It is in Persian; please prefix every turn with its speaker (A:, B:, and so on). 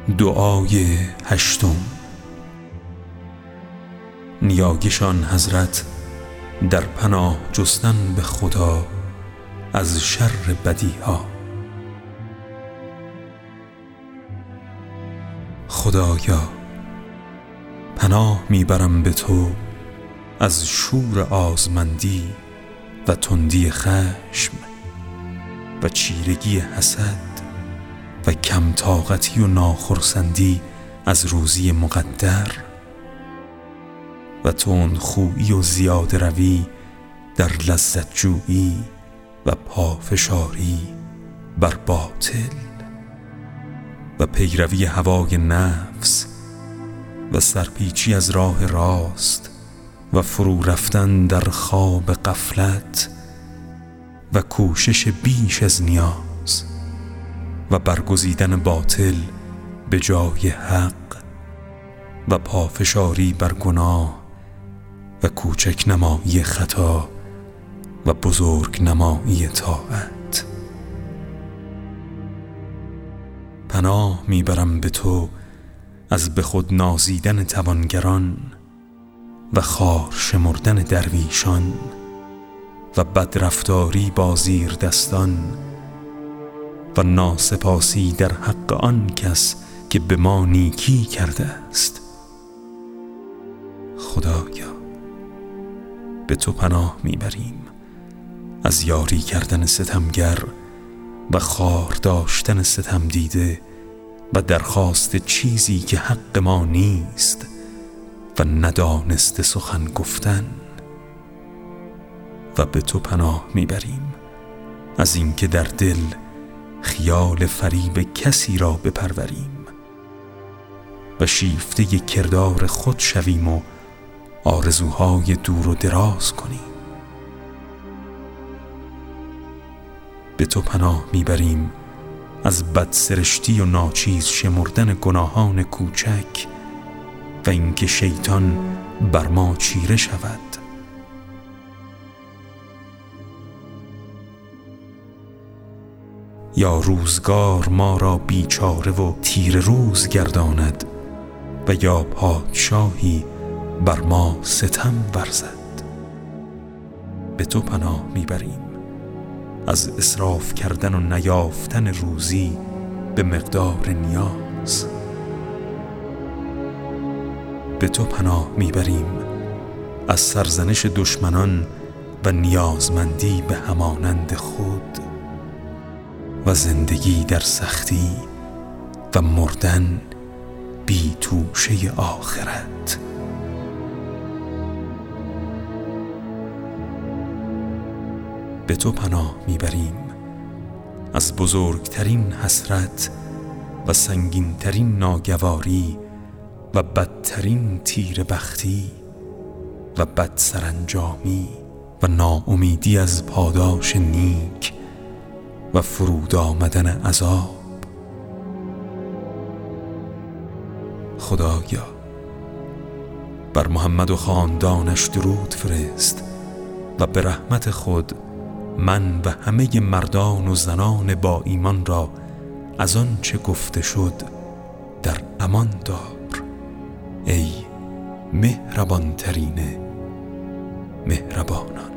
A: دعای هشتم. نیایشان حضرت در پناه جستن به خدا از شر بدیها. خدایا پناه میبرم به تو از شور آزمندی و تندی خشم و چیرگی حسد و کم طاقتی و ناخرسندی از روزی مقدر و تندخویی و زیاده روی در لذت جویی و پافشاری بر باطل و پیروی هوای نفس و سرپیچی از راه راست و فرو رفتن در خواب غفلت و کوشش بیش از نیاز و برگزیدن باطل به جای حق و پافشاری بر گناه و کوچک نمایی خطا و بزرگ نمایی طاعت. پناه میبرم به تو از به خود نازیدن توانگران و خار شمردن درویشان و بدرفتاری با زیر دستان و ناسپاسی در حق آن کس که به ما نیکی کرده است. خدایا به تو پناه میبریم از یاری کردن ستمگر و خار داشتن ستم دیده و درخواست چیزی که حق ما نیست و ندانسته سخن گفتن. و به تو پناه میبریم از اینکه در دل خیال فریب کسی را بپروریم و شیفته کردار خود شویم و آرزوهای دور و دراز کنیم. به تو پناه میبریم از بدسرشتی و ناچیز شمردن گناهان کوچک و اینکه شیطان بر ما چیره شود. یا روزگار ما را بیچاره و تیر روز گرداند و یا پادشاهی بر ما ستم ورزد. به تو پناه میبریم از اسراف کردن و نیافتن روزی به مقدار نیاز. به تو پناه میبریم از سرزنش دشمنان و نیازمندی به همانند خود و زندگی در سختی و مردن بی توشه آخرت. به تو پناه میبریم از بزرگترین حسرت و سنگینترین ناگواری و بدترین تیر بختی و بد سرانجامی و ناامیدی از پاداش نیک و فرود آمدن عذاب. خدایا بر محمد و خاندانش درود فرست و به رحمت خود من و همه مردان و زنان با ایمان را از آن چه گفته شد در امان دار ای مهربان ترین مهربانان.